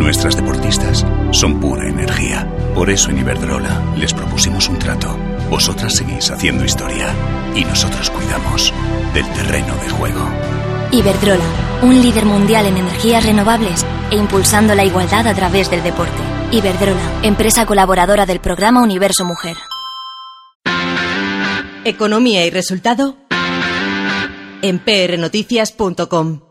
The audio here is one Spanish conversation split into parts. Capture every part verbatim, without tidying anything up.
Nuestras deportistas son pura energía. Por eso en Iberdrola les propusimos un trato. Vosotras seguís haciendo historia y nosotros cuidamos del terreno de juego. Iberdrola, un líder mundial en energías renovables e impulsando la igualdad a través del deporte. Iberdrola, empresa colaboradora del programa Universo Mujer. Economía y resultado en p r noticias punto com.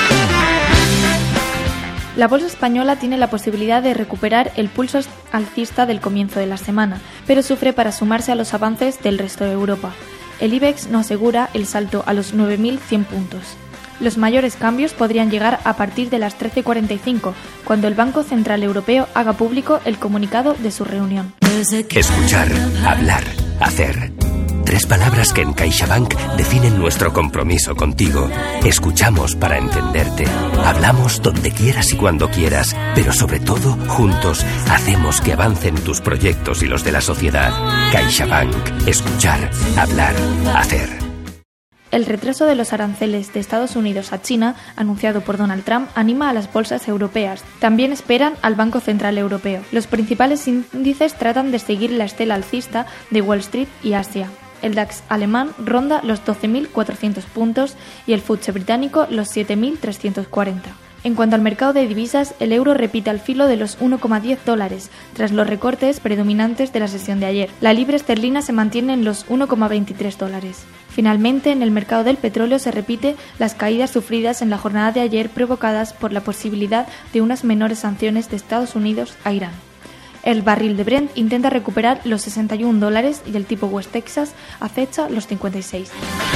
La bolsa española tiene la posibilidad de recuperar el pulso alcista del comienzo de la semana, pero sufre para sumarse a los avances del resto de Europa. El IBEX no asegura el salto a los nueve mil cien puntos. Los mayores cambios podrían llegar a partir de las trece cuarenta y cinco, cuando el Banco Central Europeo haga público el comunicado de su reunión. Escuchar, hablar, hacer. Tres palabras que en CaixaBank definen nuestro compromiso contigo. Escuchamos para entenderte. Hablamos donde quieras y cuando quieras, pero sobre todo, juntos, hacemos que avancen tus proyectos y los de la sociedad. CaixaBank. Escuchar, hablar, hacer. El retraso de los aranceles de Estados Unidos a China, anunciado por Donald Trump, anima a las bolsas europeas. También esperan al Banco Central Europeo. Los principales índices tratan de seguir la estela alcista de Wall Street y Asia. El DAX alemán ronda los doce mil cuatrocientos puntos y el FTSE británico los siete mil trescientos cuarenta. En cuanto al mercado de divisas, el euro repite al filo de los uno coma diez dólares, tras los recortes predominantes de la sesión de ayer. La libra esterlina se mantiene en los uno coma veintitrés dólares. Finalmente, en el mercado del petróleo se repite las caídas sufridas en la jornada de ayer provocadas por la posibilidad de unas menores sanciones de Estados Unidos a Irán. El barril de Brent intenta recuperar los sesenta y un dólares y el tipo West Texas acecha los cincuenta y seis.